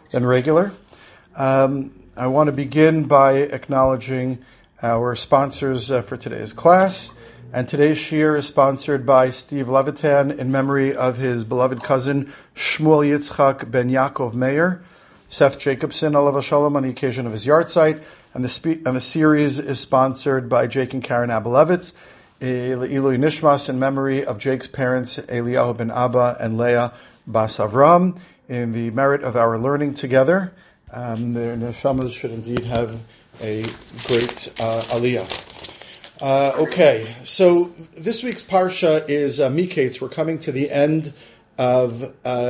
than regular. I want to begin by acknowledging our sponsors for today's class. And today's shiur is sponsored by Steve Levitan in memory of his beloved cousin Shmuel Yitzchak ben Yaakov Meir, Seth Jacobson, alav shalom, on the occasion of his yahrzeit. And the series is sponsored by Jake and Karen Abalevitz, Le'ilui Nishmas, in memory of Jake's parents, Eliyahu ben Abba and Leah Bas Avram, in the merit of our learning together. The neshamas should indeed have a great aliyah. Okay, so this week's parsha is Miketz. We're coming to the end of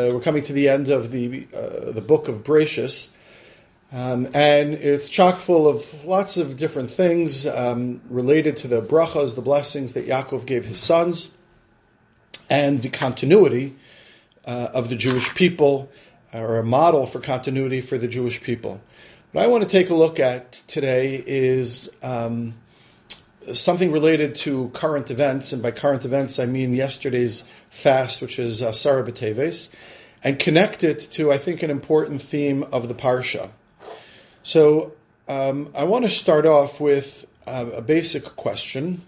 the book of Bereshis, and it's chock full of lots of different things related to the brachas, the blessings that Yaakov gave his sons, and the continuity of the Jewish people, or a model for continuity for the Jewish people. What I want to take a look at today is something related to current events, and by current events I mean yesterday's fast, which is Asara B'Teves, and connect it to, I think, an important theme of the Parsha. So I want to start off with a basic question,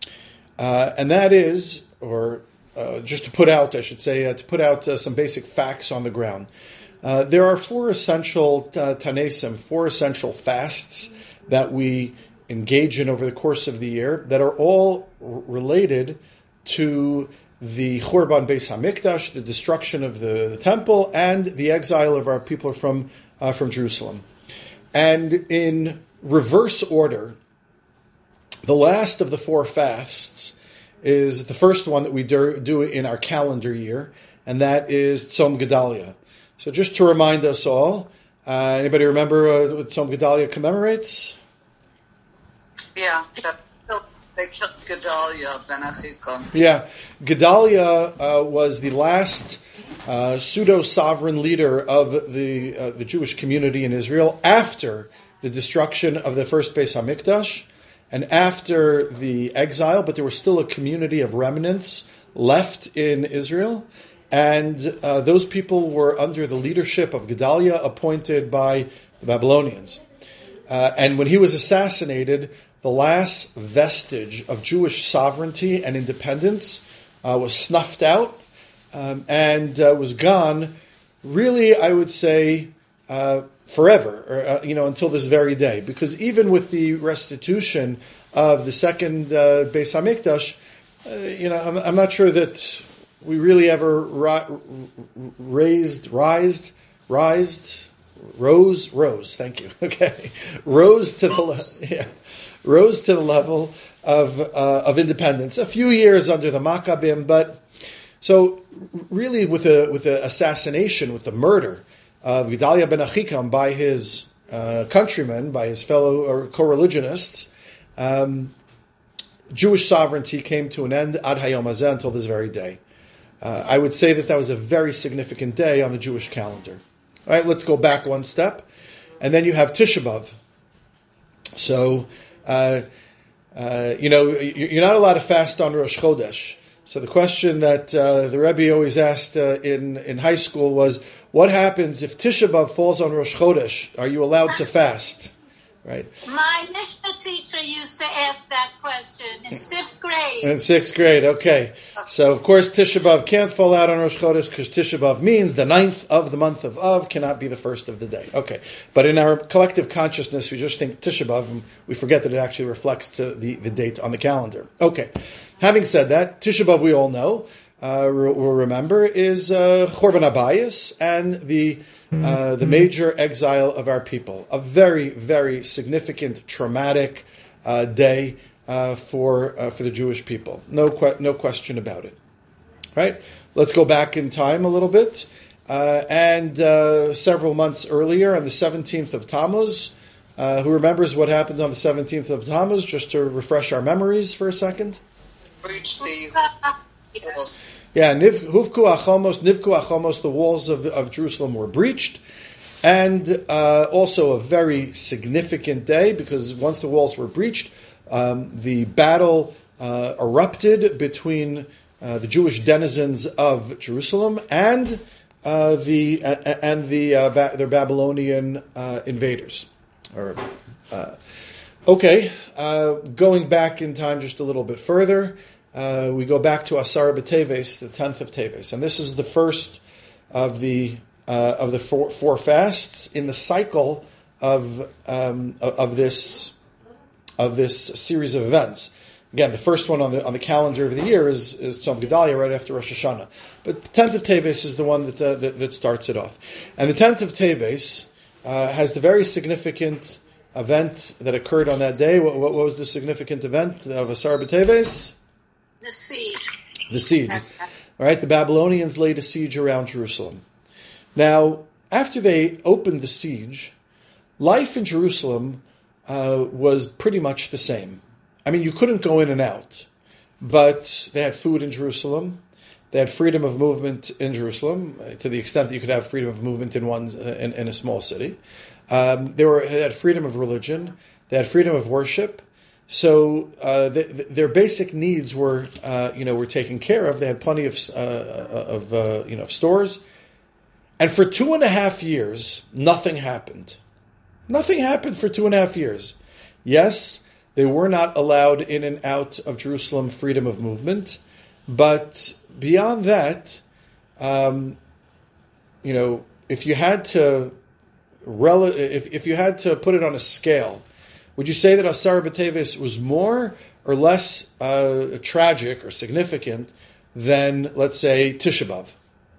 and that is, just to put out, some basic facts on the ground. There are four essential tanesim, four essential fasts that we engage in over the course of the year that are all related to the Churban Beis Hamikdash, the destruction of the temple, and the exile of our people from Jerusalem. And in reverse order, the last of the four fasts is the first one that we do in our calendar year, and that is Tzom Gedalia. So just to remind us all, anybody remember what Tzom Gedalia commemorates? Yeah, they killed Gedalia ben Achikam. Yeah, Gedalia was the last pseudo-sovereign leader of the Jewish community in Israel after the destruction of the first Beis Hamikdash and after the exile, but there was still a community of remnants left in Israel, and those people were under the leadership of Gedalia, appointed by the Babylonians. And when he was assassinated, the last vestige of Jewish sovereignty and independence was snuffed out and was gone, really, I would say, forever, until this very day. Because even with the restitution of the second Beis Hamikdash, I'm not sure that we really ever rose, thank you, okay, rose to the level of independence. A few years under the Maccabim, but so really with the assassination, with the murder of Gedalia ben Achikam by his countrymen, by his fellow or co-religionists, Jewish sovereignty came to an end ad hayom hazeh, until this very day. I would say that was a very significant day on the Jewish calendar. All right, let's go back one step, and then you have Tisha B'Av. So, you're not allowed to fast on Rosh Chodesh. So the question that the Rebbe always asked in high school was, what happens if Tisha B'Av falls on Rosh Chodesh? Are you allowed to fast? Right. My Mishnah teacher used to ask that question in 6th grade. In 6th grade, okay. So, of course, Tisha B'Av can't fall out on Rosh Chodesh because Tisha B'Av means the 9th of the month of Av cannot be the first of the day. Okay. But in our collective consciousness, we just think Tisha B'Av, and we forget that it actually reflects to the date on the calendar. Okay. Having said that, Tisha B'Av, we all know, we'll remember, is Churban Abayis and the major exile of our people. A very, very significant, traumatic day for the Jewish people. No question about it. Right? Let's go back in time a little bit. And several months earlier, on the 17th of Tammuz, who remembers what happened on the 17th of Tammuz, just to refresh our memories for a second? Yeah, Nivku Achomos, the walls of Jerusalem were breached, and also a very significant day, because once the walls were breached, the battle erupted between the Jewish denizens of Jerusalem and their Babylonian invaders. Going back in time just a little bit further, we go back to Asar B'Teves, the 10th of Teves, and this is the first of the four fasts in the cycle of this series of events. Again, the first one on the calendar of the year is Tzom Gedalia, right after Rosh Hashanah. But the 10th of Teves is the one that starts it off. And the 10th of Teves has the very significant event that occurred on that day. What was the significant event of Asar B'Teves? The siege. The siege. All right, the Babylonians laid a siege around Jerusalem. Now, after they opened the siege, life in Jerusalem was pretty much the same. I mean, you couldn't go in and out, but they had food in Jerusalem. They had freedom of movement in Jerusalem, to the extent that you could have freedom of movement in a small city. They had freedom of religion. They had freedom of worship. So their basic needs were taken care of. They had plenty of stores. And for 2.5 years, nothing happened. Nothing happened for 2.5 years. Yes, they were not allowed in and out of Jerusalem, freedom of movement. But beyond that, if you had to put it on a scale, would you say that Asar B'Teves was more or less tragic or significant than, let's say, Tisha B'Av?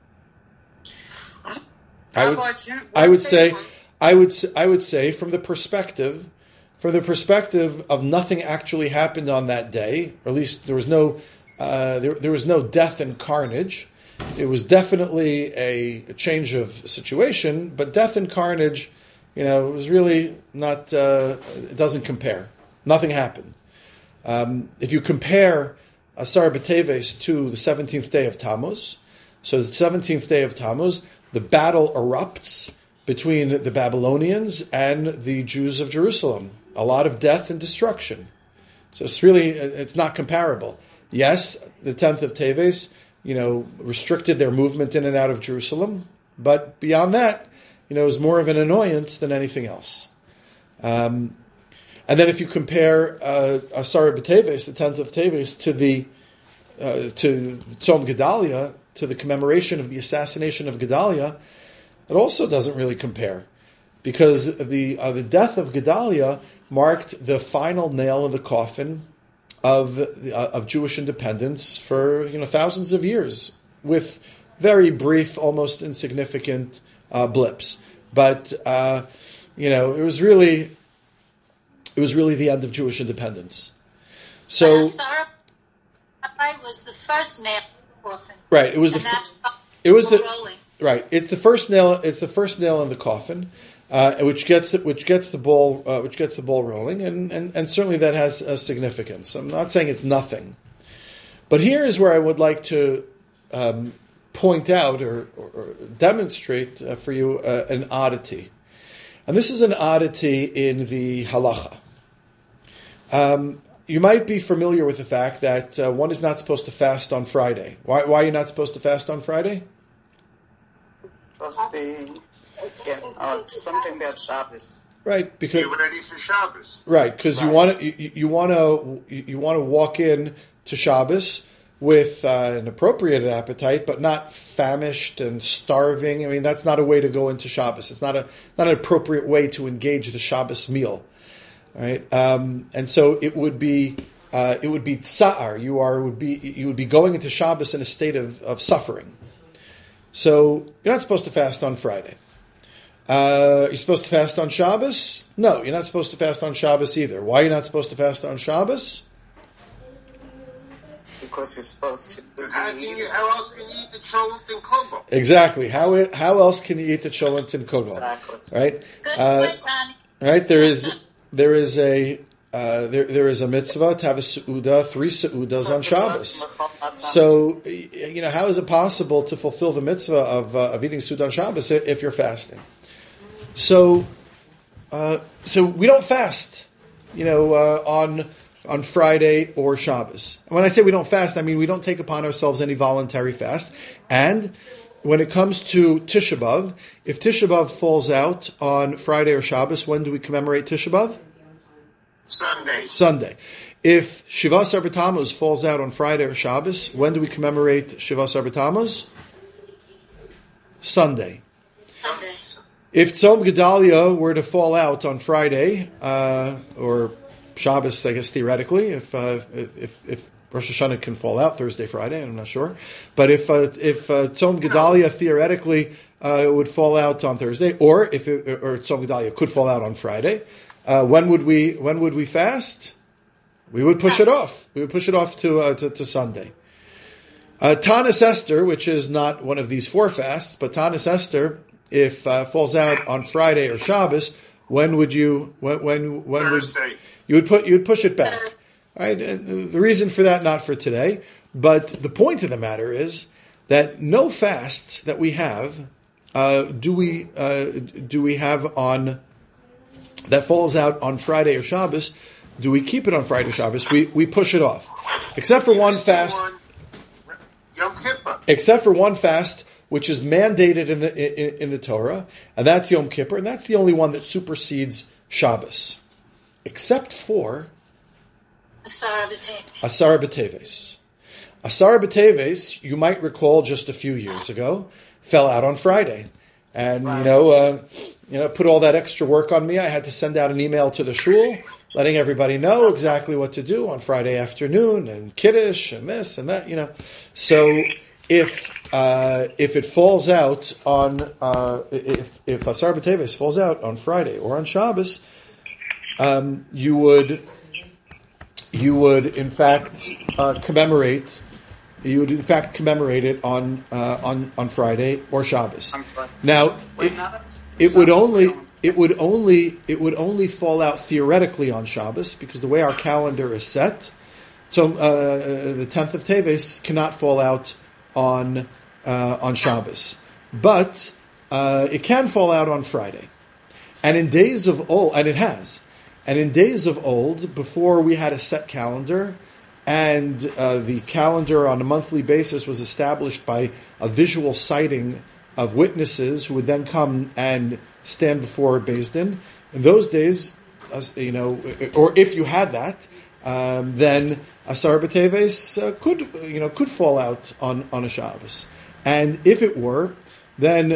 I would say from the perspective of nothing actually happened on that day, or at least there was no death and carnage. It was definitely a change of situation, but death and carnage, it was really not. It doesn't compare. Nothing happened. If you compare Asar B'Teves to the 17th day of Tammuz, so the 17th day of Tammuz, the battle erupts between the Babylonians and the Jews of Jerusalem. A lot of death and destruction. So it's not comparable. Yes, the 10th of Teves, restricted their movement in and out of Jerusalem, but beyond that, it was more of an annoyance than anything else. And then if you compare Asar B'Teves, the 10th of Teves, to Tzom Gedalia, to the commemoration of the assassination of Gedalia, it also doesn't really compare, because the death of Gedalia marked the final nail in the coffin of Jewish independence for thousands of years, with very brief, almost insignificant blips. But it was really the end of Jewish independence. So Asar was the first nail in the coffin. Right. It was rolling. Right. It's the first nail. It's the first nail in the coffin, which gets the ball rolling, and certainly that has a significance. I'm not saying it's nothing, but here is where I would like to point out or demonstrate for you an oddity, and this is an oddity in the halacha. You might be familiar with the fact that one is not supposed to fast on Friday. Why are you not supposed to fast on Friday? Supposed to be something about Shabbos. Right, because get ready for Shabbos. Right, because you want to walk in to Shabbos with an appropriate appetite, but not famished and starving. I mean, that's not a way to go into Shabbos. It's not an appropriate way to engage the Shabbos meal. Right, and so it would be tsa'ar. You would be going into Shabbos in a state of suffering. So you're not supposed to fast on Friday. You're supposed to fast on Shabbos? No, you're not supposed to fast on Shabbos either. Why are you not supposed to fast on Shabbos? Because you're supposed to. How else can you eat the cholent and kugel? Exactly. How else can you eat the cholent and kugel? Exactly. Right. Good point, Ronnie. Right. There is a mitzvah to have a seudah, 3 seudas on Shabbos. So, how is it possible to fulfill the mitzvah of eating seudah on Shabbos if you're fasting? So we don't fast, on Friday or Shabbos. And when I say we don't fast, I mean we don't take upon ourselves any voluntary fast. And when it comes to Tisha B'Av, if Tisha B'Av falls out on Friday or Shabbos, when do we commemorate Tisha B'Av? Sunday. If Shivas Arba Tammuz falls out on Friday or Shabbos, when do we commemorate Shivas Arba Tammuz? Sunday. If Tzom Gedalia were to fall out on Friday or Shabbos, I guess theoretically, if Rosh Hashanah can fall out Thursday, Friday, I'm not sure, but if Tzom Gedalia theoretically would fall out on Thursday, or Tzom Gedalia could fall out on Friday, when would we fast? We would push it off. We would push it off to Sunday. Tanis Esther, which is not one of these four fasts, but Tanis Esther, if falls out on Friday or Shabbos, when would you? When Thursday. You'd push it back. All right. The reason for that, not for today, but the point of the matter is that no fasts that we have do we have on that falls out on Friday or Shabbos. Do we keep it on Friday or Shabbos? We push it off, except for one fast. Yom Kippur. Except for one fast, which is mandated in the Torah, and that's Yom Kippur, and that's the only one that supersedes Shabbos, except for Asara B'Teves. Asara B'Teves. Asara B'Teves, you might recall, just a few years ago, fell out on Friday, and put all that extra work on me. I had to send out an email to the shul, letting everybody know exactly what to do on Friday afternoon, and Kiddush, and this and that, So if it falls out on if Asar B'Teves falls out on Friday or on Shabbos, you would in fact commemorate. You would in fact commemorate it on Friday or Shabbos. Now it would only fall out theoretically on Shabbos, because the way our calendar is set, so the 10th of Teves cannot fall out on Shabbos, but it can fall out on Friday. And in days of old, and it has, and in days of old, before we had a set calendar, and the calendar on a monthly basis was established by a visual sighting of witnesses who would then come and stand before Beis Din. In those days, or if you had that, then Asar B'Teves could fall out on a Shabbos. And if it were, then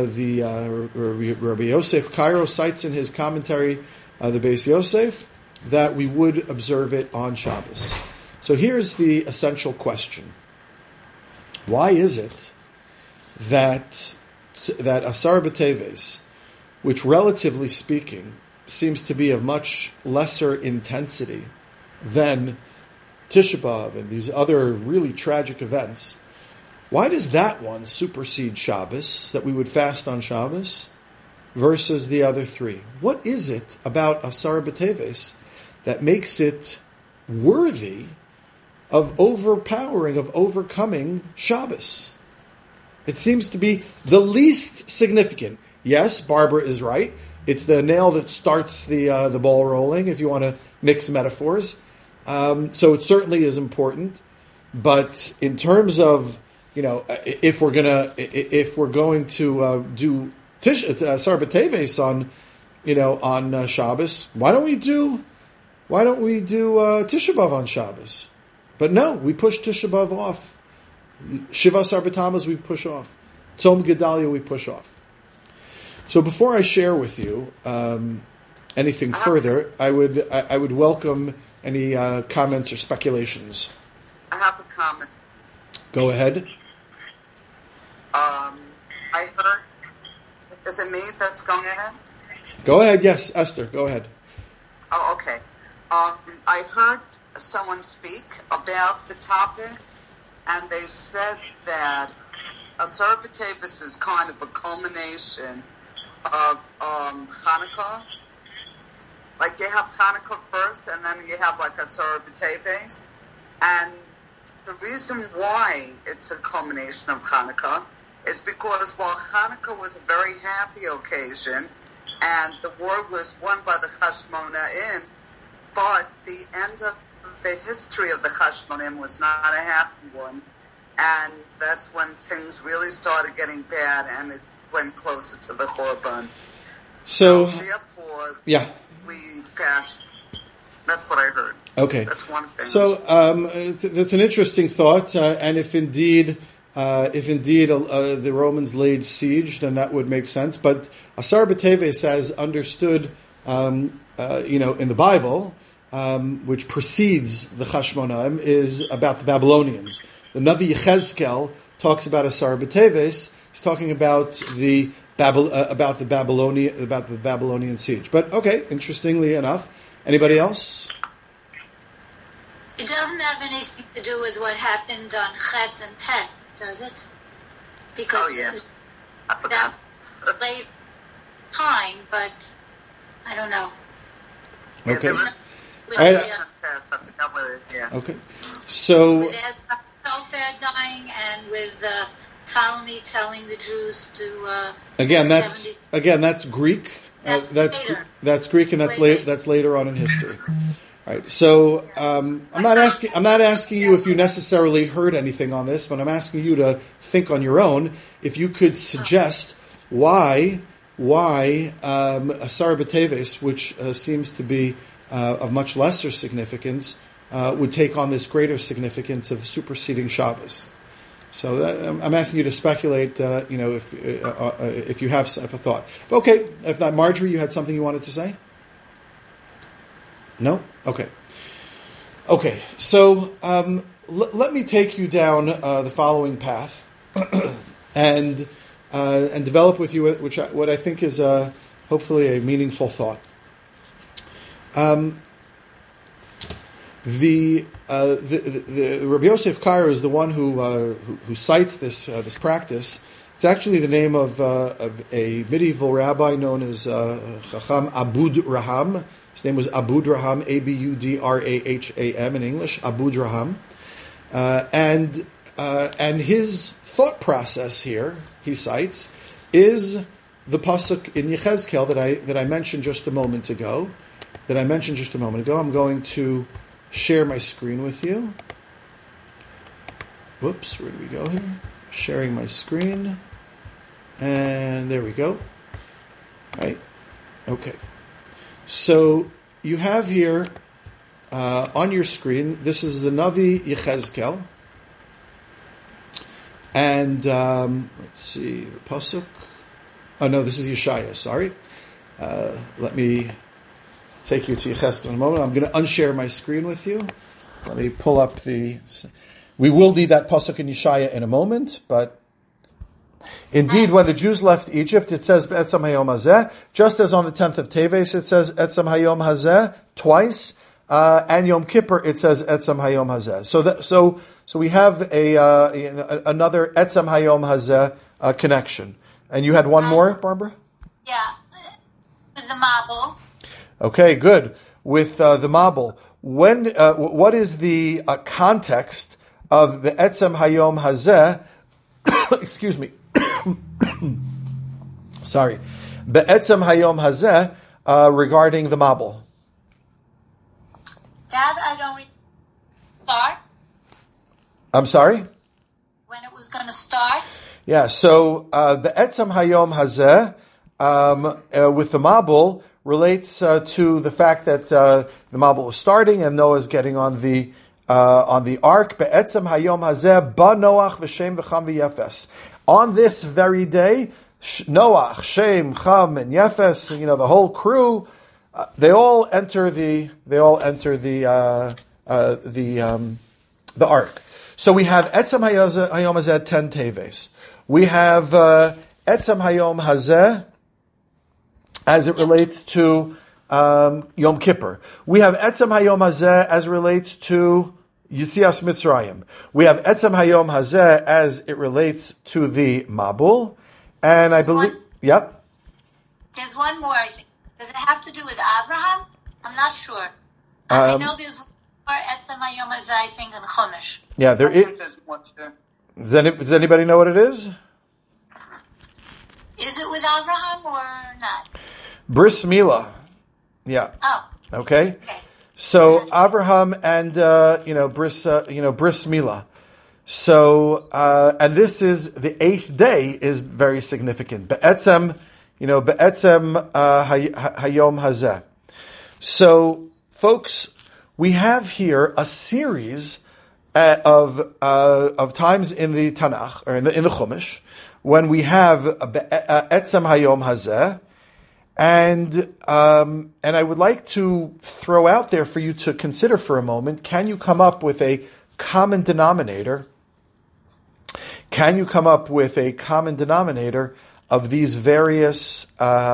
Rabbi Yosef Cairo cites in his commentary, the Beis Yosef, that we would observe it on Shabbos. So here's the essential question. Why is it that Asar B'Teves, which relatively speaking seems to be of much lesser intensity than Tisha B'Av and these other really tragic events, why does that one supersede Shabbos, that we would fast on Shabbos, versus the other three? What is it about Asar B'Teves that makes it worthy of overcoming Shabbos? It seems to be the least significant. Yes, Barbara is right. It's the nail that starts the ball rolling, if you want to mix metaphors. So it certainly is important. But in terms of, if we're going to do Asar B'Teves on Shabbos, why don't we do Tisha B'Av on Shabbos? But no, we push Tisha B'Av off. Shivas Arba Tammuz we push off. Tzom Gedalia we push off. So before I share with you anything further, I would welcome any comments or speculations. I have a comment. Go ahead. I heard. Is it me that's going ahead? Go ahead. Yes, Esther. Go ahead. Oh, okay. I heard someone speak about the topic, and they said that Asar B'Teves is kind of a culmination of Hanukkah. Like you have Hanukkah first, and then you have like Asar B'Teves. And the reason why it's a culmination of Hanukkah is because while Hanukkah was a very happy occasion, and the war was won by the Chashmonaim, but the end of the history of the Chashmonaim was not a happy one, and that's when things really started getting bad, and it went closer to the Churban. So therefore, yeah. we fast. That's what I heard. Okay. That's one thing. So that's an interesting thought, and if indeed the Romans laid siege, then that would make sense. But Asar B'Teves, as understood, in the Bible, which precedes the Chashmonaim, is about the Babylonians. The Navi Yechezkel talks about Asar B'Teves. He's talking about the Babylonian siege. But okay, interestingly enough, anybody else? It doesn't have anything to do with what happened on Chet and Tet, does it? Because I forgot. that late time, but I don't know. Okay. Okay. So with Telfair dying and with Ptolemy telling the Jews to that's Greek. That's Greek, and that's later on in history. Right. So I'm not asking you if you necessarily heard anything on this, but I'm asking you to think on your own. If you could suggest why Asar B'Teves, which seems to be of much lesser significance, would take on this greater significance of superseding Shabbos. So I'm asking you to speculate. If you have a thought. Okay. If not, Marjorie, you had something you wanted to say? No? Okay. So let me take you down the following path and develop with you what I think is hopefully a meaningful thought. The Rabbi Yosef Karo is the one who cites this practice. It's actually the name of a medieval rabbi known as Chacham Abud Raham. His name was Abud Raham, Abudraham in English, Abud Raham. And his thought process here, he cites, is the pasuk in Yechezkel that I mentioned just a moment ago. I'm going to share my screen with you. Whoops, where do we go here? Sharing my screen. And there we go. Right. Okay. So you have here on your screen, this is the Navi Yechezkel. And let's see, the pasuk. Oh no, this is Yeshaya, sorry. Let me take you to Yechezkel in a moment. I'm going to unshare my screen with you. Let me pull up we will need that pasuk in Yeshaya in a moment, but indeed, when the Jews left Egypt, it says Be'etzam Hayom Hazeh, just as on the 10th of Teves, it says Etzam Hayom Hazeh twice, and Yom Kippur, it says Etzam Hayom Hazeh. So we have another Etzam Hayom Hazeh connection. And you had one more, Barbara? Yeah, with the Mabul. Okay, good. With the Mabul, what is the context of the Etzam Hayom Hazeh? Excuse me. Sorry. Be'etzem Hayom Hazeh regarding the Mabul. That I don't start. I'm sorry? When it was going to start? Yeah, so Be'etzem Hayom Hazeh with the Mabul relates to the fact that the Mabul is starting and Noah's getting on the ark. Be'etzem Hayom Hazeh ba Noach v'Shem v'Cham v'Yefes. On this very day, Noach, Shem, Cham, and Yefes, the whole crew, they all enter the ark. So we have Etzem Hayom Hazeh 10 Teves. We have Etzem Hayom Hazeh as it relates to Yom Kippur. We have Etzem Hayom Hazeh as it relates to Yitzias Mitzrayim. We have Etzem Hayom Hazeh as it relates to the Mabul. And I believe... Yep. There's one more, I think. Does it have to do with Abraham? I'm not sure. I know there's one more Etzem Hayom Hazeh, I think, in Chumash. Yeah, there is. There's one too. Does anybody know what it is? Is it with Abraham or not? Bris Milah. Yeah. Oh. Okay. So Avraham and Bris Milah. So, and this is, the 8th day is very significant. Be'etzem, Be'etzem Hayom Hazeh. So, folks, we have here a series of times in the Tanakh, or in the Chumash, when we have Etzem Hayom Hazeh, and I would like to throw out there for you to consider for a moment, can you come up with a common denominator? Can you come up with a common denominator of these various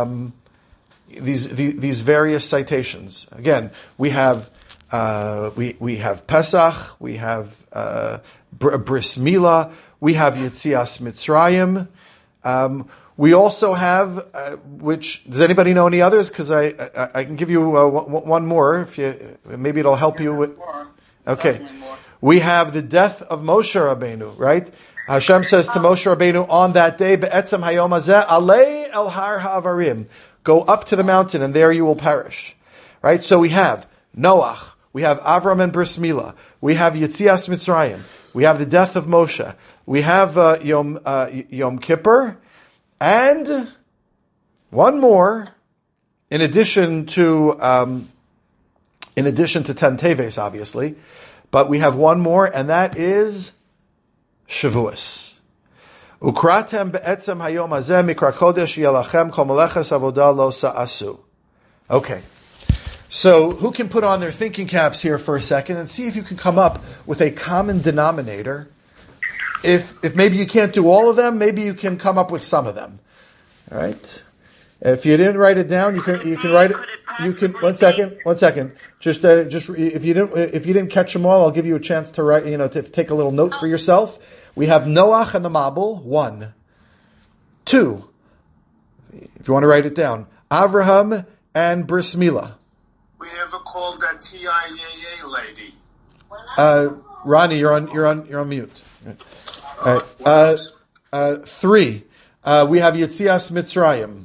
these various citations? Again, we have we have Pesach, we have Bris Milah, we have Yetzias Mitzrayim. We also have, which, does anybody know any others? Because I can give you one more, if you, maybe it'll help you with. Okay. We have the death of Moshe Rabbeinu, right? Hashem says to Moshe Rabbeinu on that day, Be'etzem Hayom Hazeh, Alei El Har Ha'avarim, go up to the mountain and there you will perish. Right? So we have Noach, we have Avram and Bris Milah, we have Yetzias Mitzrayim, we have the death of Moshe, we have Yom Kippur, and one more, in addition to 10 Teves, obviously, but we have one more, and that is Shavuos. Ukratem be'etzem hayom hazeh mikra kodesh yelachem kol meleches avodah lo sa'asu. Okay. So, who can put on their thinking caps here for a second and see if you can come up with a common denominator? If maybe you can't do all of them, maybe you can come up with some of them. All right. If you didn't write it down, you can write it. You can one second. Just if you didn't catch them all, I'll give you a chance to write. To take a little note for yourself. We have Noach and the Mabul, 1. 2. If you want to write it down, Avraham and Bris Milah. We never called that TIAA lady. Ronnie, you're on mute. All right. 3. We have Yetzias Mitzrayim.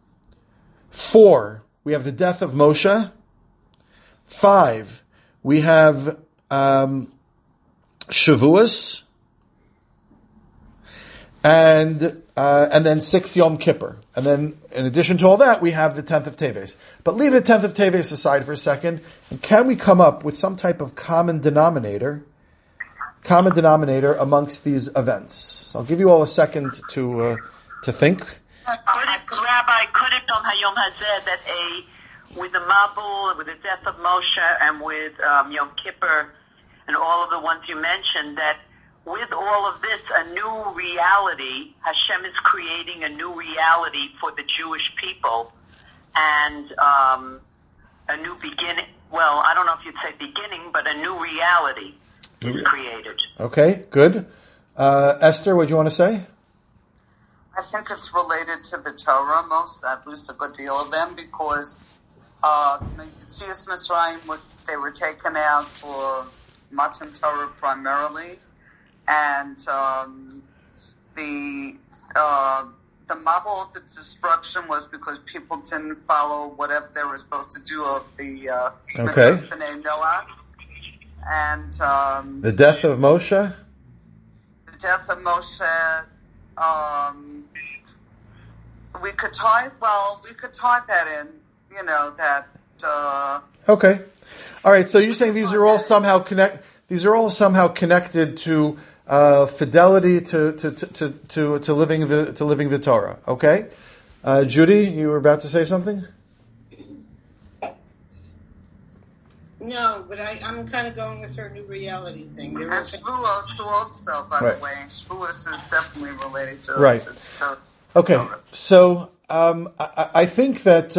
4. We have the death of Moshe. 5. We have Shavuos. And then 6 Yom Kippur. And then, in addition to all that, we have the 10th of Teves. But leave the 10th of Teves aside for a second. And can we come up with some type of common denominator amongst these events? So I'll give you all a second to think. Rabbi, could it on Hayom Hazeh that with the Mabul, with the death of Moshe, and with Yom Kippur, and all of the ones you mentioned, that with all of this, a new reality, Hashem is creating a new reality for the Jewish people, and a new beginning, well, I don't know if you'd say beginning, but a new reality is created. Okay, good. Esther, what do you want to say? I think it's related to the Torah at least a good deal of them, because Yetzias Mitzrayim, they were taken out for Matan Torah primarily, and the Mabul of the destruction was because people didn't follow whatever they were supposed to do of the Mitzvahs B'nai Noah, and the death of Moshe. The death of Moshe. We could tie that in. Okay. All right. So you're saying these are all somehow connected to fidelity to living the Torah. Okay. Judy, you were about to say something? No, but I'm kind of going with her new reality thing. And Shavuos also, by the way. Shavuos is definitely related to Okay, Torah. So I think that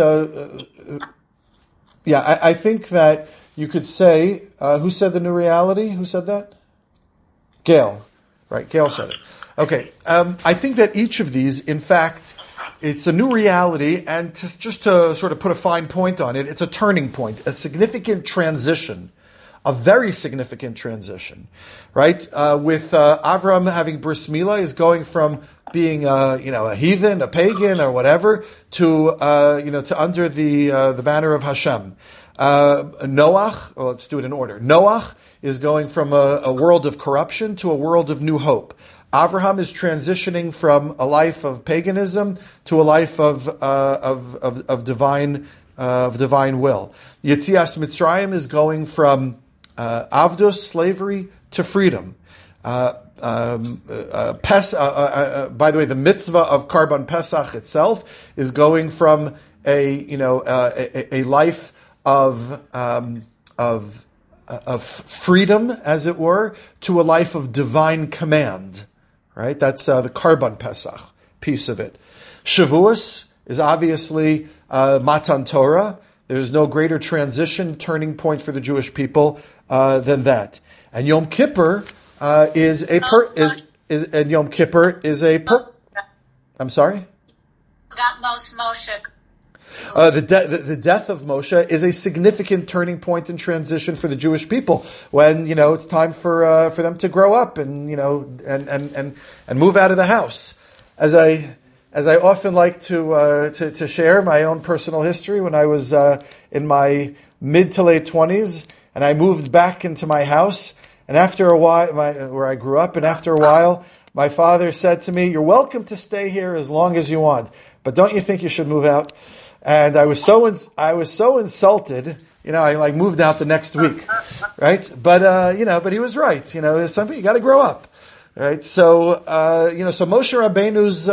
I think that you could say, who said the new reality? Who said that? Gail. Right, Gail said it. Okay, I think that each of these, in fact, it's a new reality, and just to sort of put a fine point on it, it's a turning point, a significant transition a very significant transition, right? With Avram having bris milah is going from being a heathen, a pagan, or whatever, to to under the banner of Hashem. Noach, let's do it in order. Noach is going from a world of corruption to a world of new hope. Avraham is transitioning from a life of paganism to a life of divine will. Yetzias Mitzrayim is going from avdus, slavery, to freedom. By the way, the mitzvah of Karban Pesach itself is going from a life of freedom, as it were, to a life of divine command. Right? That's the Karban Pesach piece of it. Shavuos is obviously Matan Torah. There's no greater transition, turning point for the Jewish people than that. And Yom Kippur I'm sorry? Got Moshe. The death of Moshe is a significant turning point in transition for the Jewish people when it's time for them to grow up and and move out of the house. As I often like to share my own personal history, when I was in my mid to late 20s and I moved back into my house, and after a while, where I grew up, and after a while, my father said to me, "You're welcome to stay here as long as you want, but don't you think you should move out?" And I was so insulted, I moved out the next week, right? But but he was right. There's something you got to grow up, right? So so Moshe Rabbeinu's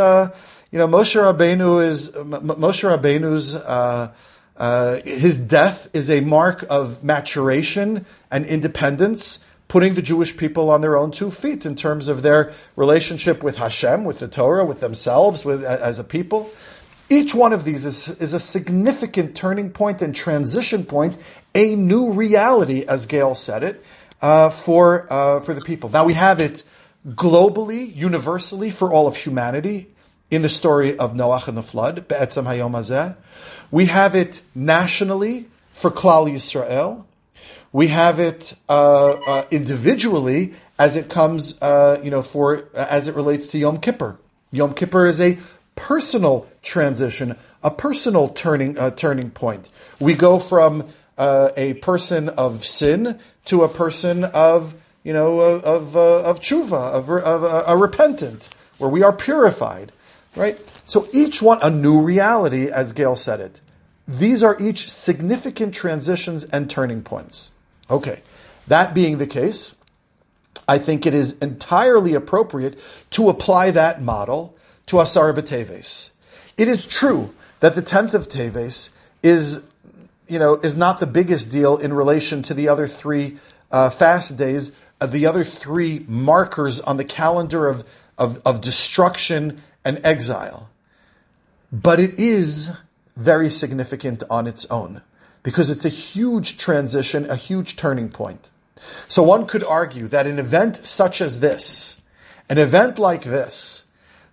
his death is a mark of maturation and independence, putting the Jewish people on their own 2 feet in terms of their relationship with Hashem, with the Torah, with themselves, as a people. Each one of these is a significant turning point and transition point, a new reality, as Gail said it, for the people. Now we have it globally, universally, for all of humanity in the story of Noach and the flood, Be'etzem Hayom Hazeh. We have it nationally for Klal Yisrael. We have it individually as it comes, as it relates to Yom Kippur. Yom Kippur is a personal transition, a personal turning point. We go from a person of sin to a person of tshuva, of a repentant, where we are purified, right? So each one a new reality, as Gail said it. These are each significant transitions and turning points. Okay, that being the case, I think it is entirely appropriate to apply that model to Asar B'Teves. It is true that the 10th of Teves is not the biggest deal in relation to the other 3 fast days, the other 3 markers on the calendar of destruction and exile. But it is very significant on its own, because it's a huge transition, a huge turning point. So one could argue that an event such as this, an event like this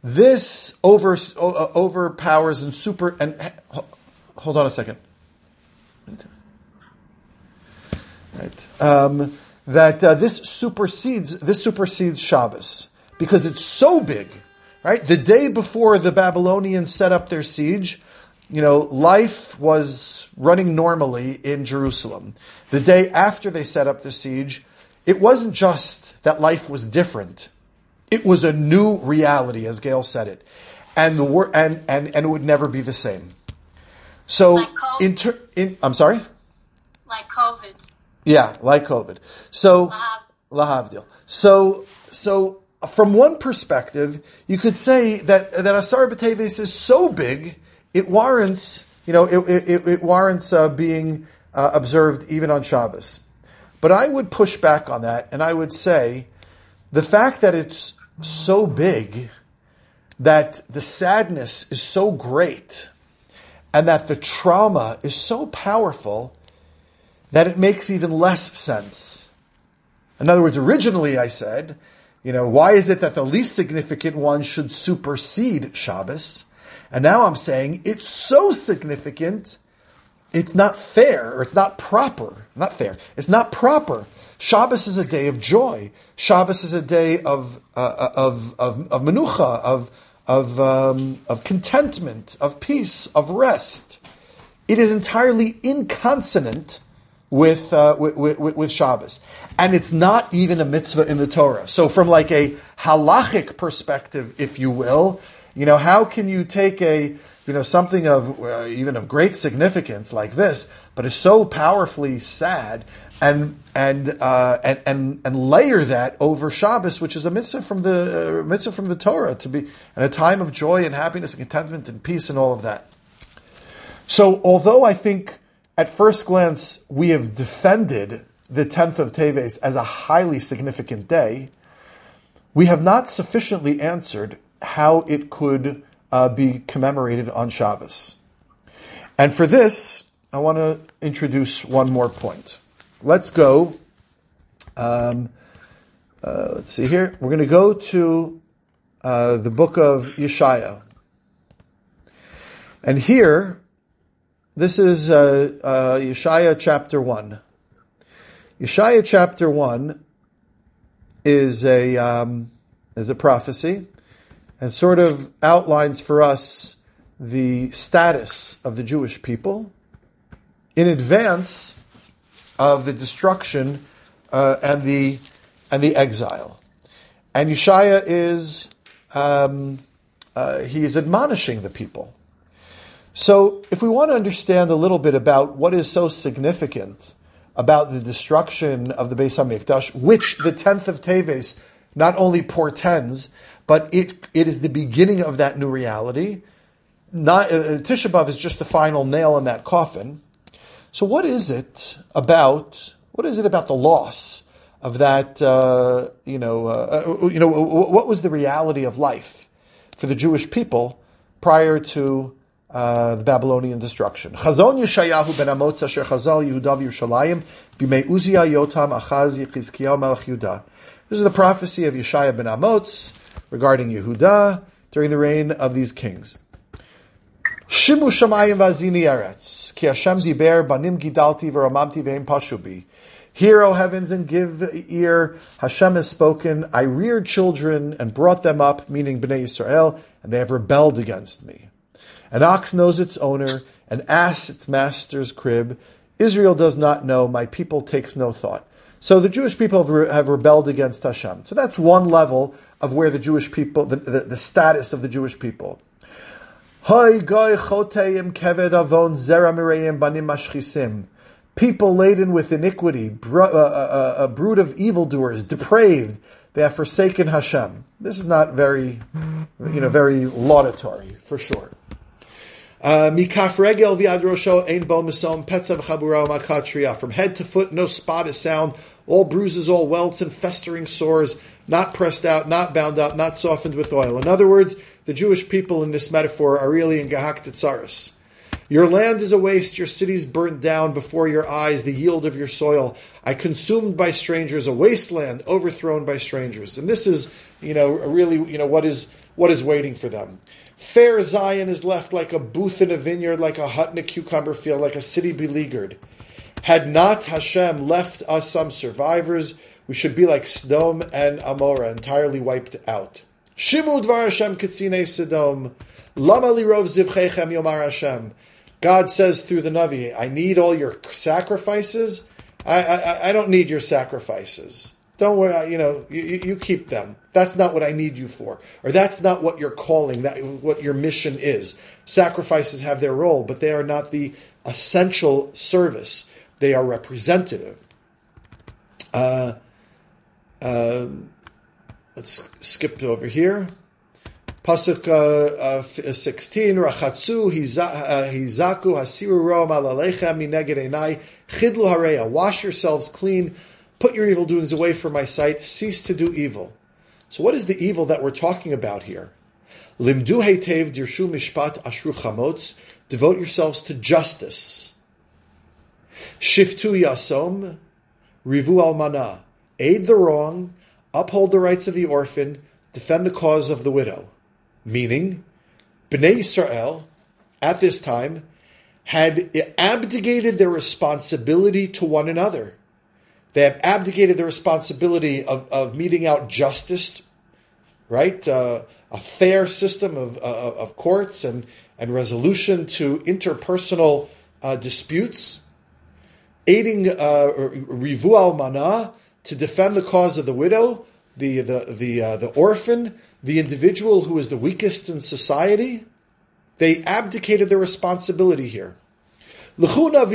overpowers and hold on a second. Right. This supersedes Shabbos because it's so big, right? The day before the Babylonians set up their siege, life was running normally in Jerusalem. The day after they set up the siege, it wasn't just that life was different. It was a new reality, as Gail said it. And it would never be the same. So, like I'm sorry? Like COVID. Yeah, like COVID. So, Lahavdil. So from one perspective, you could say that Asar B'Teves is so big, it warrants, it warrants being observed even on Shabbos. But I would push back on that, and I would say the fact that it's so big, that the sadness is so great, and that the trauma is so powerful, that it makes even less sense. In other words, originally I said, why is it that the least significant one should supersede Shabbos? And now I'm saying it's so significant it's not fair, or it's not proper. Not fair. It's not proper. Shabbos is a day of joy. Shabbos is a day of menucha, of contentment, of peace, of rest. It is entirely inconsonant with Shabbos, and it's not even a mitzvah in the Torah. So, from like a halachic perspective, if you will, how can you take something of even of great significance like this, but is so powerfully sad, and layer that over Shabbos, which is a mitzvah from the Torah, to be in a time of joy and happiness and contentment and peace and all of that. So, although I think at first glance we have defended the 10th of Teves as a highly significant day, we have not sufficiently answered how it could be commemorated on Shabbos. And for this, I want to introduce one more point. Let's go. Let's see here. We're going to go to the book of Yeshaya. And here, this is Yeshaya chapter 1. Yeshaya chapter 1 is a prophecy, and sort of outlines for us the status of the Jewish people in advance of the destruction and the exile. And Yeshaya is he is admonishing the people. So, if we want to understand a little bit about what is so significant about the destruction of the Beis HaMikdash, which the 10th of Teves not only portends, but it is the beginning of that new reality. Tisha B'Av is just the final nail in that coffin. So, what is it about the loss of that? What was the reality of life for the Jewish people prior to the Babylonian destruction? Chazon Yeshayahu ben Amoz asher chazal Yehuda v'Yerushalayim b'mei Uzziah Yotam Achaz Yechizkiyahu melech Yehuda. This is the prophecy of Yeshaya ben Amoz regarding Yehuda during the reign of these kings. Shimu shamayim v'azini eretz ki Hashem diber banim gidalti v'ramamti v'hem pashubi. Hear, O heavens, and give ear. Hashem has spoken. I reared children and brought them up, meaning Bnei Yisrael, and they have rebelled against me. An ox knows its owner, an ass its master's crib. Israel does not know, my people takes no thought. So the Jewish people have rebelled against Hashem. So that's one level of where the Jewish people, the status of the Jewish people. People laden with iniquity, a brood of evildoers, depraved, they have forsaken Hashem. This is not very laudatory, for sure. From head to foot, no spot is sound, all bruises, all welts and festering sores, not pressed out, not bound up, not softened with oil. In other words, the Jewish people in this metaphor are really in Gehak Tetzaris. Your land is a waste, your cities burnt down before your eyes, the yield of your soil. I consumed by strangers, a wasteland overthrown by strangers. And this is, really, what is waiting for them. Fair Zion is left like a booth in a vineyard, like a hut in a cucumber field, like a city beleaguered. Had not Hashem left us some survivors, we should be like Sodom and Amorah, entirely wiped out. Shimu dvar Hashem ketzinei Sodom, lama lirov zivchechem yomar Hashem. God says through the Navi, I need all your sacrifices. I don't need your sacrifices. Don't worry, you keep them. That's not what I need you for. Or that's not what you're calling, what your mission is. Sacrifices have their role, but they are not the essential service. They are representative. Let's skip over here. Pasuk 16, Rachatzu, Hizaku, Hasiru Ro, Malalechem, Mineged Enai, Chidlu Hareya, wash yourselves clean, put your evil doings away from my sight, cease to do evil. So what is the evil that we're talking about here? Limdu Heitev, Dirshu Mishpat, Ashru Chamotz, devote yourselves to justice. Shiftu Yasom, Rivu Almana, aid the wrong, uphold the rights of the orphan, defend the cause of the widow. Meaning, Bnei Yisrael, at this time, had abdicated their responsibility to one another. They have abdicated the responsibility of meting out justice, right? A fair system of courts and resolution to interpersonal disputes, aiding Rivu Almana to defend the cause of the widow, the orphan, the individual who is the weakest in society. They abdicated their responsibility here. Let us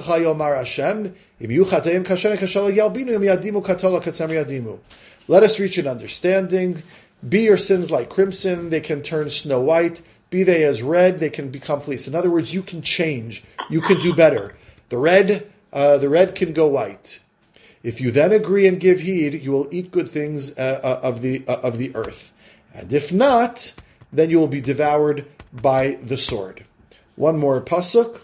reach an understanding. Be your sins like crimson, they can turn snow white. Be they as red, they can become fleece. In other words, you can change. You can do better. The red can go white. If you then agree and give heed, you will eat good things of the earth. And if not, then you will be devoured by the sword. One more pasuk.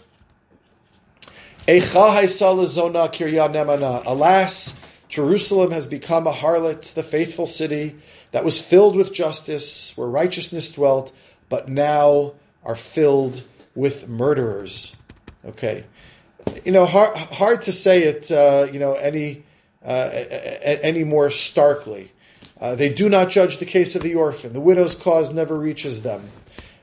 Alas, Jerusalem has become a harlot, the faithful city that was filled with justice, where righteousness dwelt, but now are filled with murderers. Okay, hard to say it. Any more starkly. They do not judge the case of the orphan. The widow's cause never reaches them.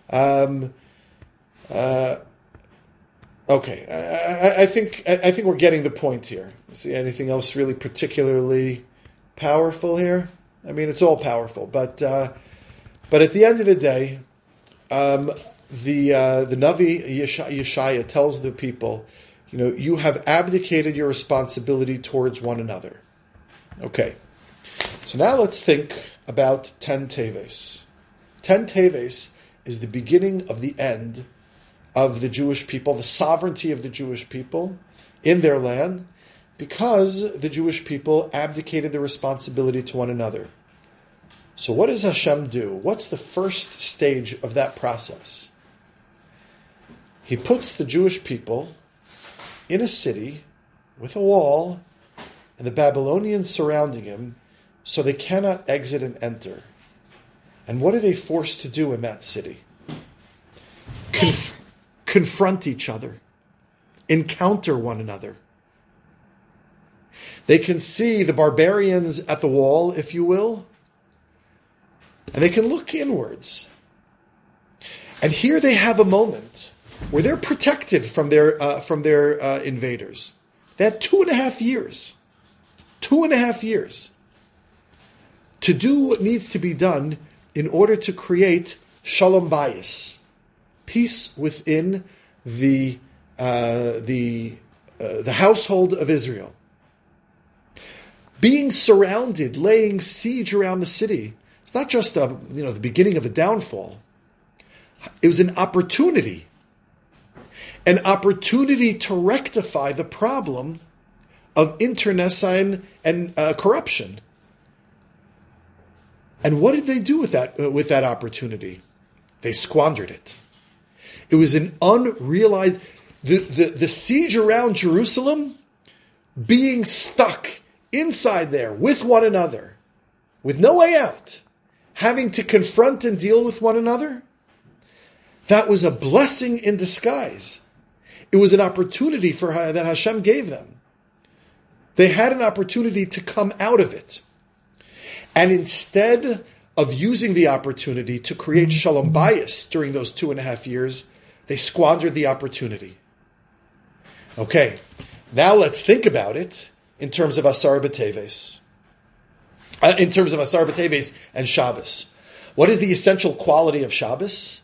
Okay, I think we're getting the point here. See anything else really particularly powerful here? I mean, it's all powerful, but at the end of the day, the Navi Yeshaya tells the people, you have abdicated your responsibility towards one another. Okay, so now let's think about 10 Teves. 10 Teves is the beginning of the end of the Jewish people, the sovereignty of the Jewish people in their land, because the Jewish people abdicated their responsibility to one another. So what does Hashem do? What's the first stage of that process? He puts the Jewish people in a city with a wall and the Babylonians surrounding him so they cannot exit and enter. And what are they forced to do in that city? Confront each other, encounter one another. They can see the barbarians at the wall, if you will, and they can look inwards. And here they have a moment where they're protected from their invaders. They had 2.5 years. 2.5 years to do what needs to be done in order to create shalom bayis, peace within the household of Israel. Being surrounded, laying siege around the city, it's not just the beginning of the downfall. It was an opportunity to rectify the problem of internecine and corruption. And what did they do with that opportunity? They squandered it. It was an unrealized, the siege around Jerusalem, being stuck inside there with one another, with no way out, having to confront and deal with one another, that was a blessing in disguise. It was an opportunity that Hashem gave them. They had an opportunity to come out of it. And instead of using the opportunity to create shalom bayis during those 2.5 years, they squandered the opportunity. Okay, now let's think about it in terms of Asar B'Teves. In terms of Asar B'Teves and Shabbos. What is the essential quality of Shabbos?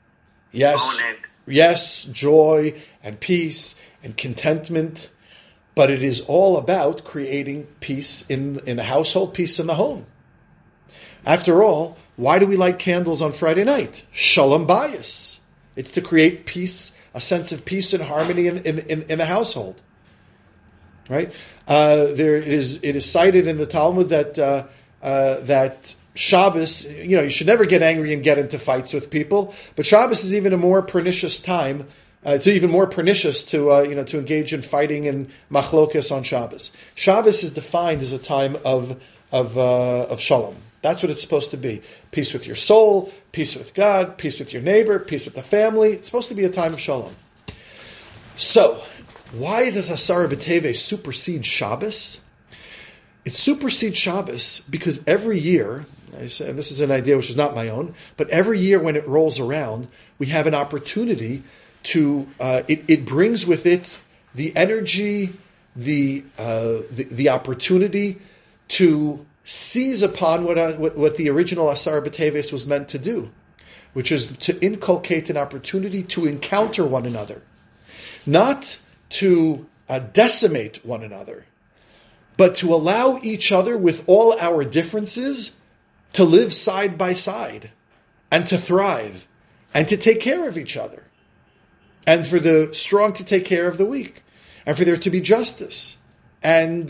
Yes, joy and peace and contentment. But it is all about creating peace in the household, peace in the home. After all, why do we light candles on Friday night? Shalom bayis. It's to create peace, a sense of peace and harmony in the household. Right? It is cited in the Talmud that Shabbos, you should never get angry and get into fights with people, but Shabbos is even a more pernicious time. It's even more pernicious to engage in fighting and machlokas on Shabbos. Shabbos is defined as a time of shalom. That's what it's supposed to be. Peace with your soul, peace with God, peace with your neighbor, peace with the family. It's supposed to be a time of shalom. So, why does Asara B'Teves supersede Shabbos? It supersedes Shabbos because every year, and this is an idea which is not my own, but every year when it rolls around, we have an opportunity to, it brings with it the energy, the opportunity to seize upon what the original Asara B'Teves was meant to do, which is to inculcate an opportunity to encounter one another, not to decimate one another, but to allow each other with all our differences to live side by side and to thrive and to take care of each other, and for the strong to take care of the weak, and for there to be justice, and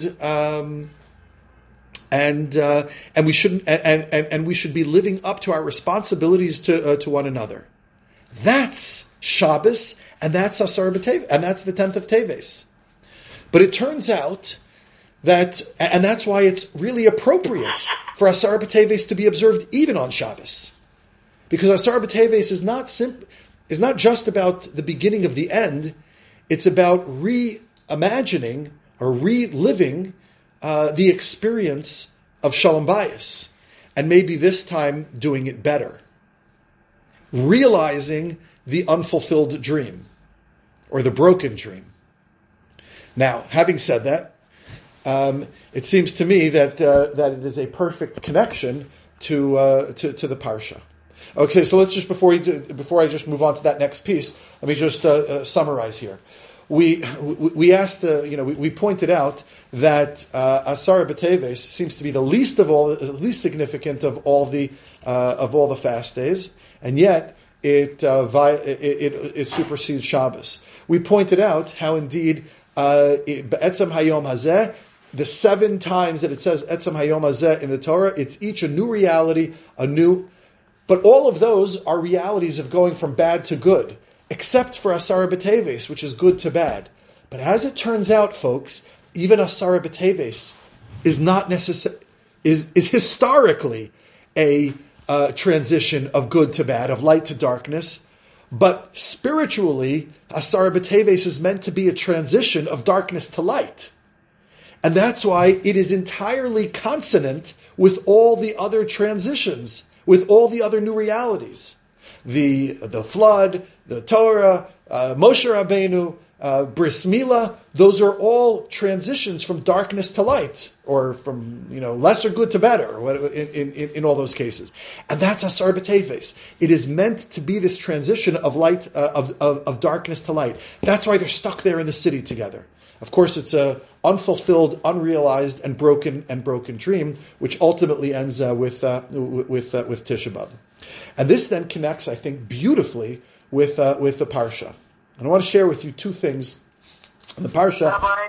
we should be living up to our responsibilities to one another. That's Shabbos, and that's Asar B'Teves, and that's the 10th of Teves. But it turns out that, and that's why it's really appropriate for Asar B'Teves to be observed even on Shabbos, because Asar B'Teves is not just about the beginning of the end; it's about reimagining or reliving the experience of Shalom Bayis, and maybe this time doing it better, realizing the unfulfilled dream or the broken dream. Now, having said that, it seems to me that it is a perfect connection to the parsha. Okay, so let's just before I just move on to that next piece, let me just summarize here. We asked, we pointed out that Asara B'Teves seems to be the least significant of all the fast days, and yet it supersedes Shabbos. We pointed out how indeed Be'etzem Hayom Hazeh, the 7 times that it says Etzem Hayom Hazeh in the Torah, it's each a new reality, but all of those are realities of going from bad to good, except for Asara B'Teves, which is good to bad. But as it turns out, folks, even Asara B'Teves is not is historically a transition of good to bad, of light to darkness. But spiritually, Asara B'Teves is meant to be a transition of darkness to light. And that's why it is entirely consonant with all the other transitions, with all the other new realities. The flood, the Torah, Moshe Rabbeinu, Bris Milah, those are all transitions from darkness to light, or from lesser good to better, or in all those cases. And that's Asar B'Teves. It is meant to be this transition of light, of darkness to light. That's why they're stuck there in the city together. Of course, it's a unfulfilled, unrealized, and broken dream, which ultimately ends with Tisha B'Av. And this then connects, I think, beautifully with the parsha. And I want to share with you 2 things in the parsha. Rabbi,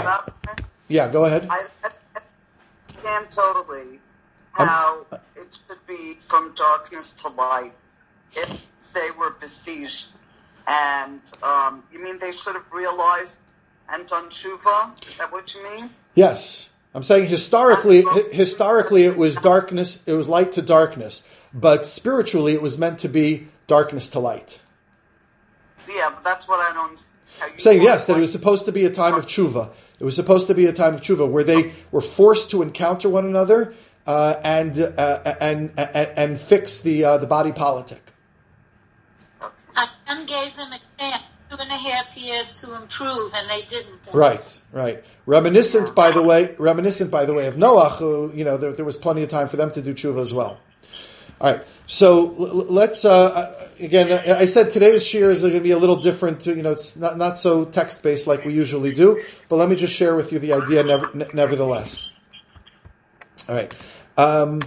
Yeah, go ahead. I understand totally how it should be from darkness to light if they were besieged. And you mean they should have realized and done tshuva? Is that what you mean? Yes. I'm saying historically it was darkness, it was light to darkness, but spiritually it was meant to be darkness to light. Yeah, but that's what I don't... Saying yes, that it was supposed to be a time of tshuva. It was supposed to be a time of tshuva where they were forced to encounter one another and fix the body politic. Hashem gave them a chance, 2.5 years to improve, and they didn't. Right. Reminiscent, by the way, of Noach, who there was plenty of time for them to do tshuva as well. All right, so let's again. I said today's shir is going to be a little different. It's not so text based like we usually do. But let me just share with you the idea, nevertheless. All right, in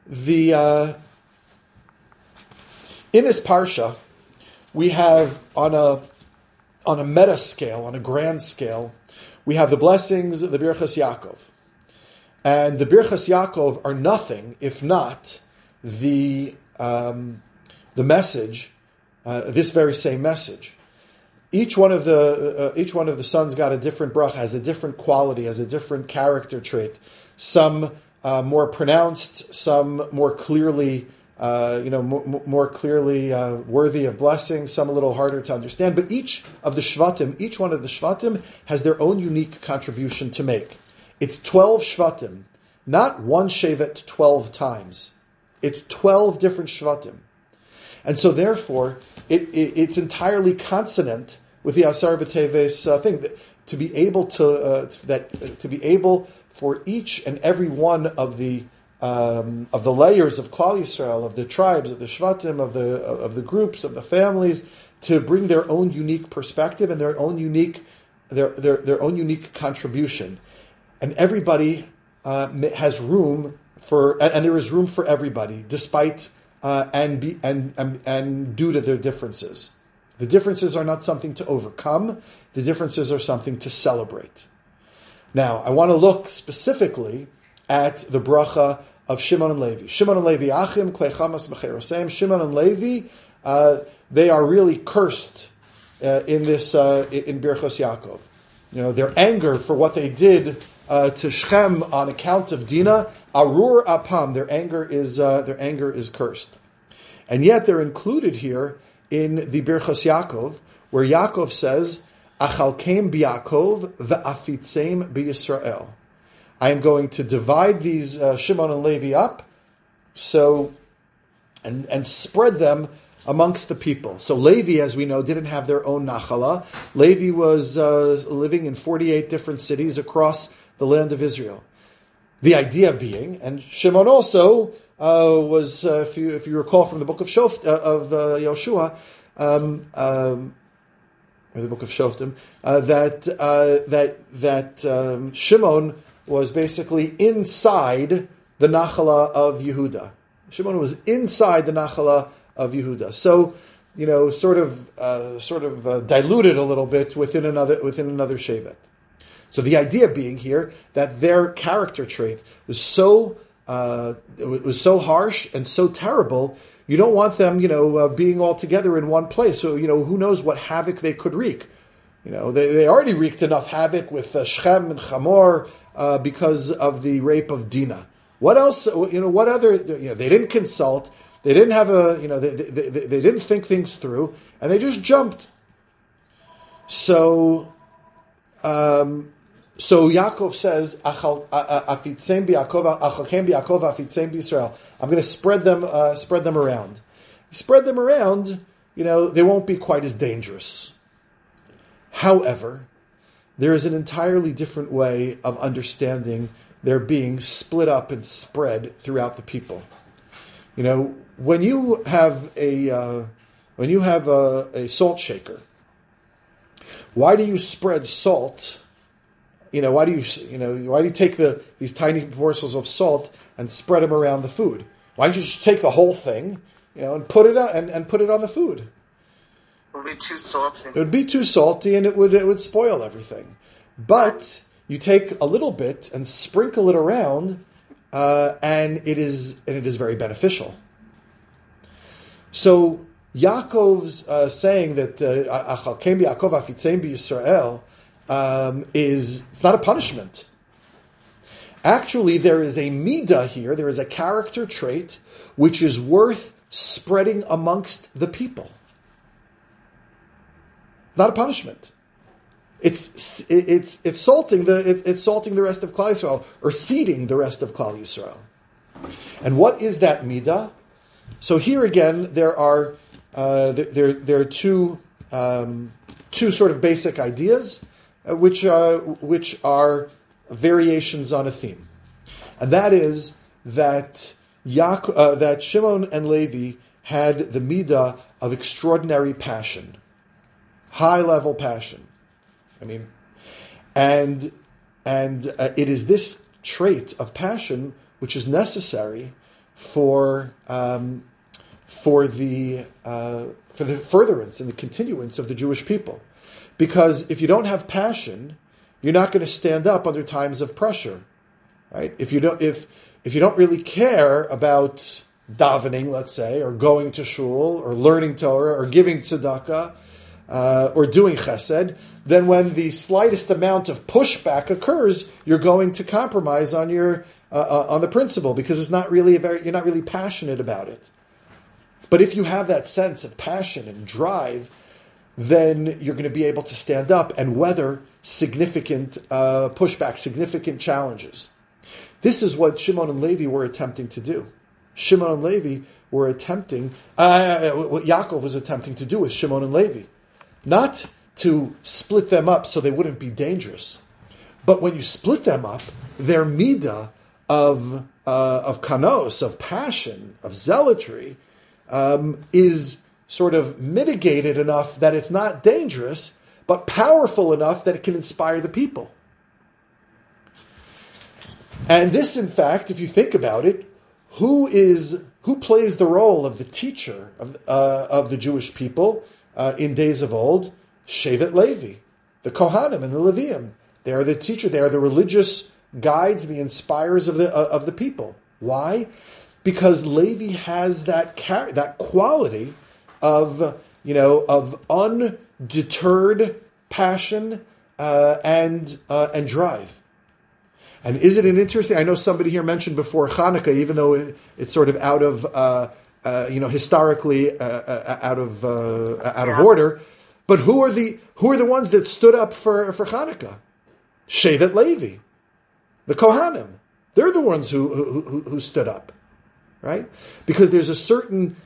this parsha, we have on a meta scale, on a grand scale, we have the blessings of the Birchas Yaakov, and the Birchas Yaakov are nothing if not the message, this very same message. Each one of the sons got a different bracha, has a different quality, has a different character trait. Some more pronounced, some more clearly more clearly worthy of blessing, some a little harder to understand. But each one of the Shvatim has their own unique contribution to make. It's 12 Shvatim, not one Shevet 12 times. It's 12 different Shvatim. And so therefore, it's entirely consonant with the Asar B'Teves thing, to be able for each and every one of the layers of Klal Yisrael, of the tribes, of the Shvatim, of the groups, of the families, to bring their own unique perspective and their own unique contribution, and everybody has room for, and there is room for everybody, despite and due to their differences. The differences are not something to overcome. The differences are something to celebrate. Now, I want to look specifically at the bracha of Shimon and Levi. Shimon and Levi, Achim, Klei Chamas B'Cherosem. Shimon and Levi, they are really cursed in Birchos Yaakov. Their anger for what they did to Shechem on account of Dinah, Arur Apam. Their anger is cursed, and yet they're included here in the Birchos Yaakov, where Yaakov says, Achalkem b'Yaakov v'afitzem b'Yisrael. I am going to divide these Shimon and Levi up, and spread them amongst the people. So Levi, as we know, didn't have their own nachala. Levi was living in 48 different cities across the land of Israel. The idea being, and Shimon also was, if you recall from the book of Yoshua, or the book of Shoftim, that Shimon was basically inside the Nachala of Yehuda. Shimon was inside the Nachala of Yehuda. So, sort of diluted a little bit within another Shevet. So the idea being here that their character trait was so harsh and so terrible. You don't want them, being all together in one place. So, who knows what havoc they could wreak. They already wreaked enough havoc with Shechem and Hamor because of the rape of Dinah. What else? What other? They didn't consult. They didn't have they didn't think things through, and they just jumped. So Yaakov says, "Afitzem b'Yaakov, achalchem b'Yaakov, afitzem b'Yisrael." I'm going to spread them around. Spread them around. They won't be quite as dangerous. However, there is an entirely different way of understanding their being split up and spread throughout the people. When you have a salt shaker, why do you spread salt? Why do you take these tiny morsels of salt and spread them around the food? Why don't you just take the whole thing, and put it and put it on the food? It would be too salty. It would be too salty, and it would spoil everything. But you take a little bit and sprinkle it around, and it is very beneficial. So Yaakov's saying that Achalkem b'Yaakov afitzem b'Yisrael it's not a punishment. Actually, there is a midah here. There is a character trait which is worth spreading amongst the people. Not a punishment. It's salting the rest of Klal Yisrael, or seeding the rest of Klal Yisrael. And what is that midah? So here again, there are two sort of basic ideas, which are variations on a theme, and that is that that Shimon and Levi had the midah of extraordinary passion. High level passion. And it is this trait of passion which is necessary for the furtherance and the continuance of the Jewish people, because if you don't have passion, you're not going to stand up under times of pressure, right? If you don't really care about davening, let's say, or going to shul, or learning Torah, or giving tzedakah, or doing chesed, then when the slightest amount of pushback occurs, you're going to compromise on your on the principle, because it's not really you're not really passionate about it. But if you have that sense of passion and drive, then you're going to be able to stand up and weather significant pushback, significant challenges. This is what Shimon and Levi were attempting to do. Shimon and Levi were attempting, what Yaakov was attempting to do with Shimon and Levi. Not to split them up so they wouldn't be dangerous. But when you split them up, their midah of kanos, of passion, of zealotry, is sort of mitigated enough that it's not dangerous, but powerful enough that it can inspire the people. And this, in fact, if you think about it, who plays the role of the teacher of the Jewish people in days of old? Shevet Levi, the Kohanim and the Leviim. They are the teacher. They are the religious guides, the inspirers of the people. Why? Because Levi has that quality of undeterred passion and drive. And is it an interesting? I know somebody here mentioned before Hanukkah, even though it's sort of out of historically out of order. But who are the ones that stood up for Hanukkah? Shevet Levi, the Kohanim. They're the ones who stood up, right? Because there's a certain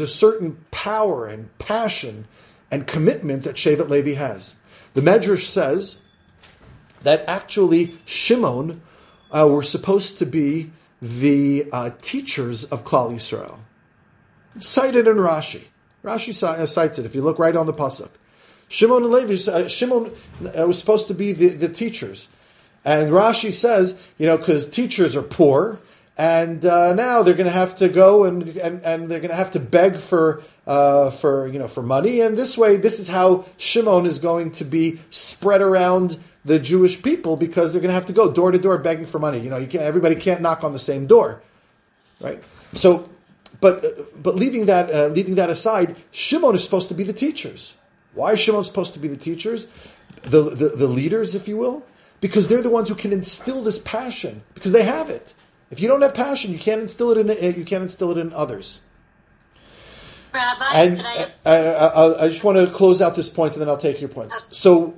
power and passion and commitment that Shevet Levi has. The Medrash says that actually Shimon were supposed to be the teachers of Klal Yisrael. It's cited in Rashi. Rashi cites it if you look right on the pasuk. Shimon and Levi. Shimon was supposed to be the teachers, and Rashi says, because teachers are poor, and now they're going to have to go and they're going to have to beg for money, and this is how Shimon is going to be spread around the Jewish people, because they're going to have to go door to door begging for money. Everybody can't knock on the same door, right? So, but leaving that aside, Shimon is supposed to be the teachers. Why is Shimon supposed to be the teachers, the leaders, if you will? Because they're the ones who can instill this passion, because they have it. If you don't have passion, you can't instill it in others. Rabbi, and I just want to close out this point, and then I'll take your points. So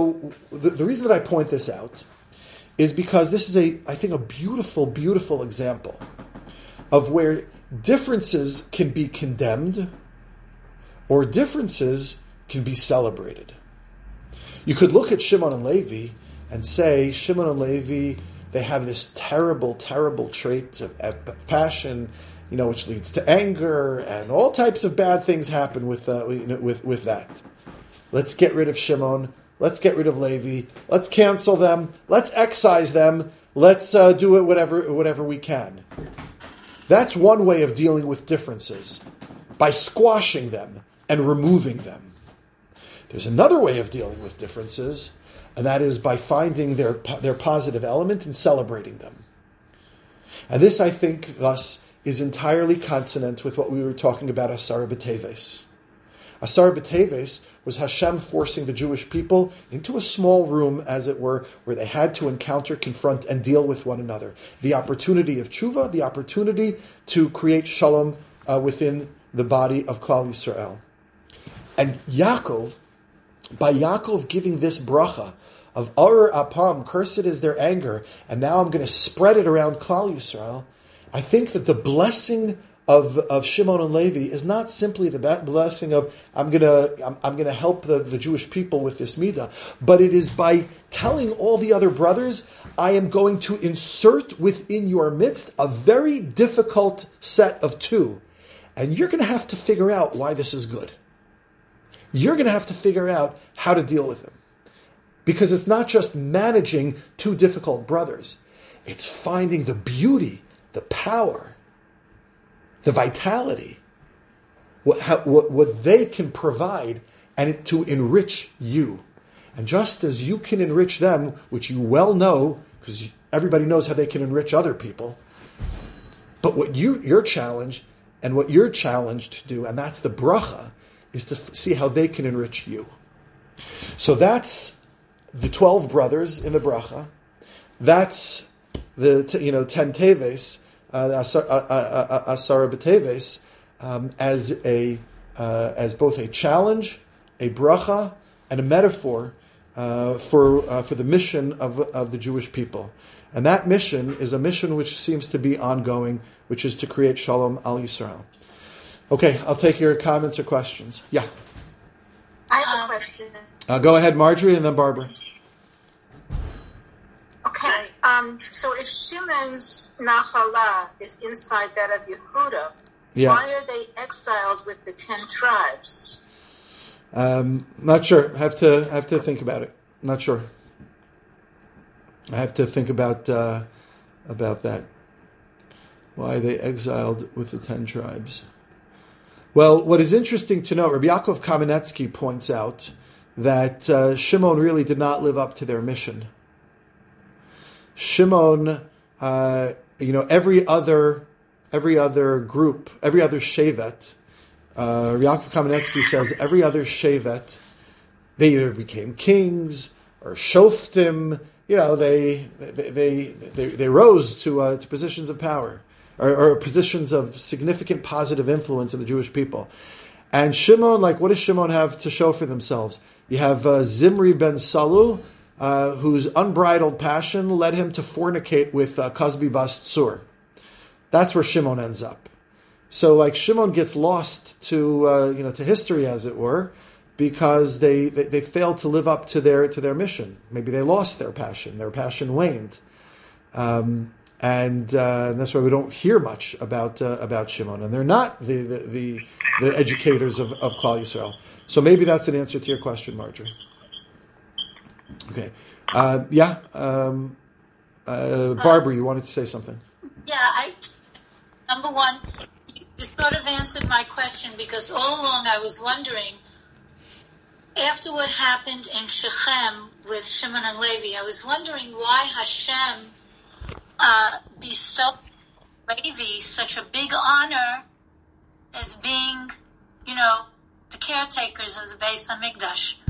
the reason that I point this out is because this is I think a beautiful, beautiful example of where differences can be condemned or differences can be celebrated. You could look at Shimon and Levi and say, Shimon and Levi, they have this terrible, terrible trait of passion, which leads to anger, and all types of bad things happen with that. Let's get rid of Shimon. Let's get rid of Levi. Let's cancel them. Let's excise them. Let's do it whatever we can. That's one way of dealing with differences, by squashing them and removing them. There's another way of dealing with differences, and that is by finding their positive element and celebrating them. And this, I think, thus, is entirely consonant with what we were talking about Asara B'Teves. Asara B'Teves was Hashem forcing the Jewish people into a small room, as it were, where they had to encounter, confront, and deal with one another. The opportunity of tshuva, the opportunity to create shalom within the body of Klal Yisrael. And Yaakov, by Yaakov giving this bracha of Arur Apam, cursed is their anger, and now I'm going to spread it around Klal Yisrael, I think that the blessing of Shimon and Levi is not simply the blessing of I'm gonna help the Jewish people with this midah, but it is by telling all the other brothers, I am going to insert within your midst a very difficult set of two, and you're going to have to figure out why this is good. You're going to have to figure out how to deal with them, because it's not just managing two difficult brothers; it's finding the beauty, the power, the vitality, what they can provide, and to enrich you. And just as you can enrich them, which you well know, because everybody knows how they can enrich other people, but what your challenge and what you're challenged to do, and that's the bracha, is to see how they can enrich you. So that's the 12 brothers in the bracha. That's the 10 teves, Asara B'Teves, as both a challenge, a bracha, and a metaphor for the mission of the Jewish people. And that mission is a mission which seems to be ongoing, which is to create Shalom al Yisrael. Okay, I'll take your comments or questions. Yeah. I have a question. Go ahead, Marjorie, and then Barbara. Okay, so if Shimon's Nachalah is inside that of Yehuda, why are they exiled with the 10 tribes? Not sure. Have to think about it. Not sure. I have to think about that. Why are they exiled with the 10 tribes? Well, what is interesting to note, Rabbi Yaakov Kamenetsky points out that Shimon really did not live up to their mission. Shimon, every other group, every other shevet, Rabbi Yaakov Kamenetsky says every other shevet, they either became kings or shoftim. They rose to positions of power or positions of significant positive influence in the Jewish people. And Shimon, what does Shimon have to show for themselves? You have Zimri ben Salu, whose unbridled passion led him to fornicate with Kozbi bas Tzur. That's where Shimon ends up. So, Shimon gets lost to history, as it were, because they failed to live up to their mission. Maybe they lost their passion. Their passion waned, and that's why we don't hear much about Shimon. And they're not the educators of Klal Yisrael. So maybe that's an answer to your question, Marjorie. Okay, Barbara, you wanted to say something? Yeah, number one, you sort of answered my question, because all along I was wondering, after what happened in Shechem with Shimon and Levi, I was wondering why Hashem bestowed Levi such a big honor as being, the caretakers of the Beis HaMikdash.